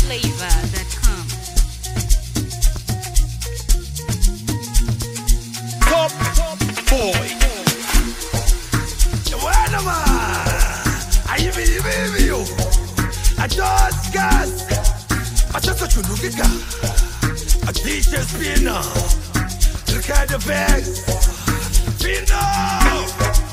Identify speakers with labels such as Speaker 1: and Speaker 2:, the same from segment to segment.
Speaker 1: NigerFlavor.com.
Speaker 2: Top boy. Bueno, man. Ahí vive yo. I just gas. I just what you look at. A t-shirt spinner. Look at the bags. Spinner.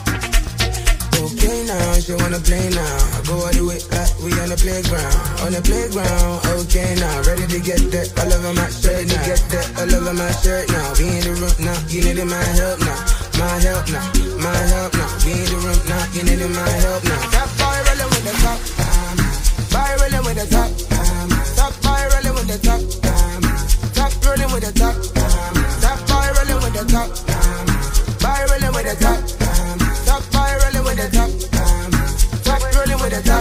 Speaker 3: Okay now, she wanna play now. I go all the way like we on the playground. On the playground, okay now. Ready to get that all over my shirt now. Get that all over my shirt now. We in the room now, you need my help now. My help now, my help now. We in the room now, you need my help now. Top boy rolling with the top, boy rolling with the top, top boy rolling with the top, top rolling with the top, top boy rolling with the top, boy rolling with the top. Top boy rolling with the top, top rolling with the top.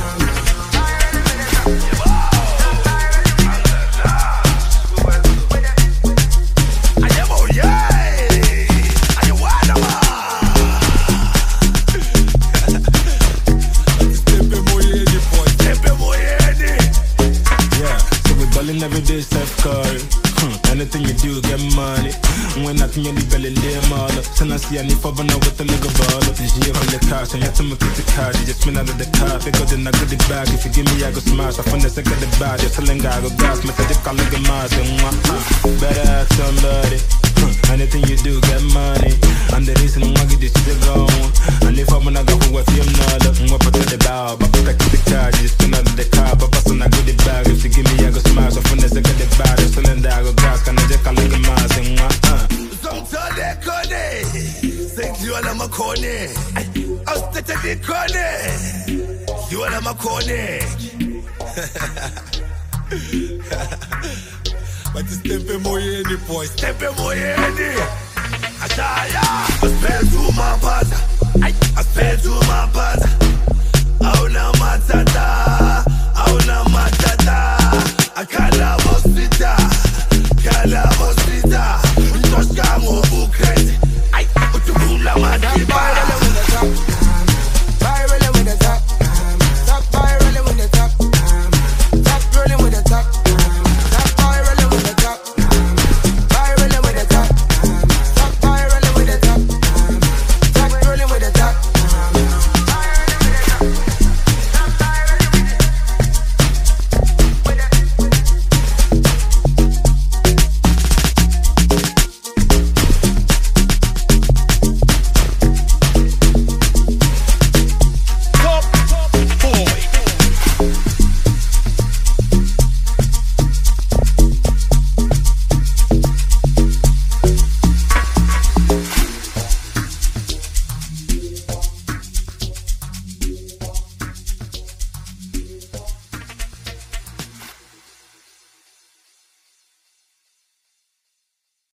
Speaker 4: Every day, Steph Curry. Anything you do, get money. When nothing you need, belly lay mother. Then I see I need for now with the leg of ball. Then she over the cash and you have to make the card. You just spin out of the car. Because then I got the bag. If you give me, I go smash. I find the second the bag. You're telling I go gas. Method if I look at mars. Better ask somebody. Anything you do, get money. And the reason why I get this shit going. And if I'm gonna go with you, I'm not looking up to the bow. But I get the card. You just spin out of the car. But I got the bag. If you give me, I go smash. I find the second the bag. You're telling I go gas. Can I just call it mars?
Speaker 2: Don't they kone. Think you are my kone. I'll stay to the kone. You are my kone. But it's tempe moyeni, boy. Tempe moyeni.